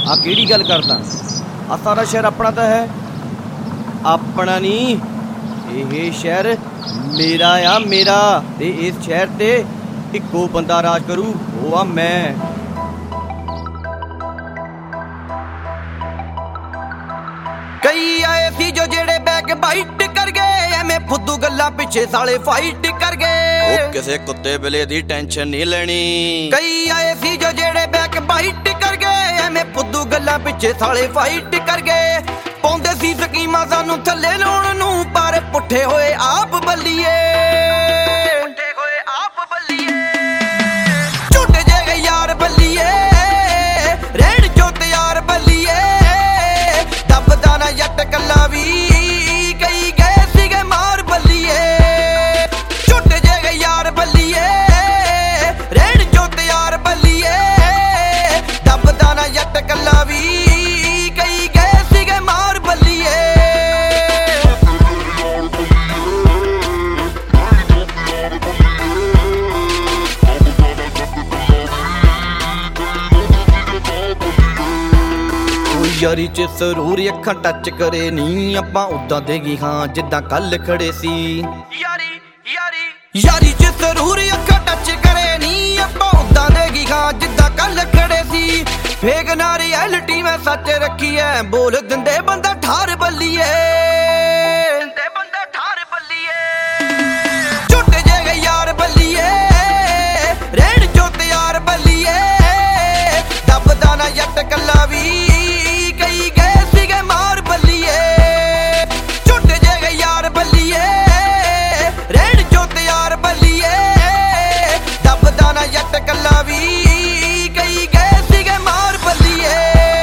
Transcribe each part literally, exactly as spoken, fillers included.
आ किहड़ी गल करदा? आ सारा शहर अपना तो है? अपना नहीं, ये शहर मेरा आ, मेरा। ते इस शहर ते इक्को बंदा राज करू, वो आ मैं। कई आए सी जो जेड़े बैक बाइट कर गए, एवें फुद्दू गल्लां पिछे साले फाइट कर गए। किसे कुत्ते बिले दी टेंशन नहीं लेनी। कई आए सी जो जेड़े बैक बाइट कर गए, एवें फुद्दू गल्लां पिछे साले फाइट कर गए। पाउंदे सी स्कीमां सानू थल्ले लाउण नू, पर पुट्ठे होए आप बल्लीए। पुट्ठे होए आप बल्लीए, झूठे जे गए यार बल्लीए, रेड़ जो तैयार बल्लीए। दबदा ना जट कल्ला भी, कई गए सीगे मार बल्लीए। झूठे जे गए यार बल्लीए, रेड़ जो तैयार बल्लीए। दबदा ना जट कल्ला भी, कई गए सीगे मार बल्लीए। यारी च जरूर अखां टच करे नी, आपां उदां देगी हाँ जिद्दां कल खड़े सी। यारी यारी यारी च जरूर अखां टच करे नी, आपां उदां देगी हाँ जिद्दां कल खड़े सी। फेक ना रियलिटी में सच रखी है, बोल दिंदे बंदा ठार बल्लीए। दिंदे बंदा ठार बल्लीए, झूठे जे गए यार बल्लीए, रेड़ जो तैयार बल्लीए। दबदा ना जट कल्ला भी, कई गए सीगे मार बल्लीए। झूठे जे गए यार बल्लीए, रेड़ जो तैयार बल्लीए। दबदा ना जट कल्ला भी, कई गए सीगे मार बल्लीए।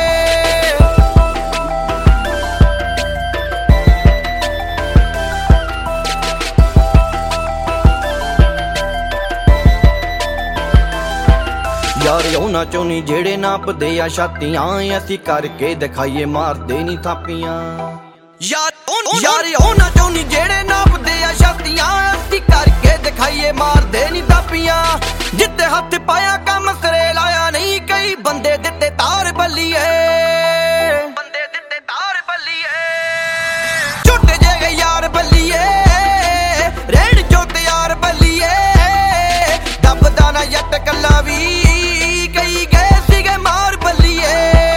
यार उन्हां चों नी जेड़े नापदे आ छातियां, असीं करके दिखाइए मारदे नी थापियां। यार यार उन्हां चों नी जेड़े नापदे आ छातियां, असीं करके दिखाइए मारदे नी थापियां। जिद्दे हत्थ पाया कम सिरे लाया नहीं, कई बंदे दित्ते तार बल्लीए। बंदे दित्ते तार बल्लीए, झूठे जे गए यार बल्लीए, रेड़ जो तैयार बल्लीए। दबदा ना जट कल्ला भी, कई गए सीगे मार बल्लीए।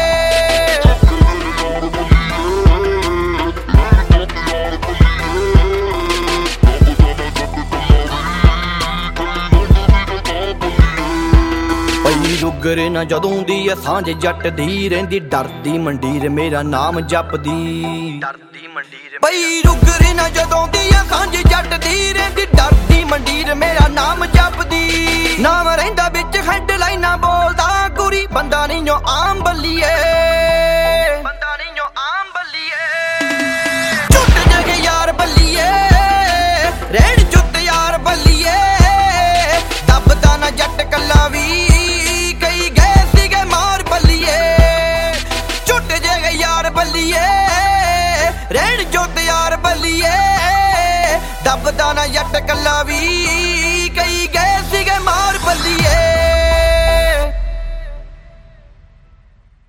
पई रुगर ना जदों दी सांझ जट दी, रहिंदी डरदी मंडीर मेरा नाम जपदी। डरदी मंडीर पई रुगर ना जदों दी सांझ जट दी, रहिंदी डरदी मंडीर मेरा नाम जपदी। नाम रहिंदा बिच हेडलाइनां बोलदा, कुरी बंदा नहीं जो आम बल्लीए। बंदा नहीं जो आम बल्लीए, झूठे जे गए यार बल्लीए, रेड़ जो तैयार बल्लीए। दबदा ना जट कल्ला भी, कई गए सीगे मार बल्लीए। झूठे जे गए यार बल्लीए, रेड़ जो तैयार बल्लीए। दबदा ना जट कल्ला भी, कई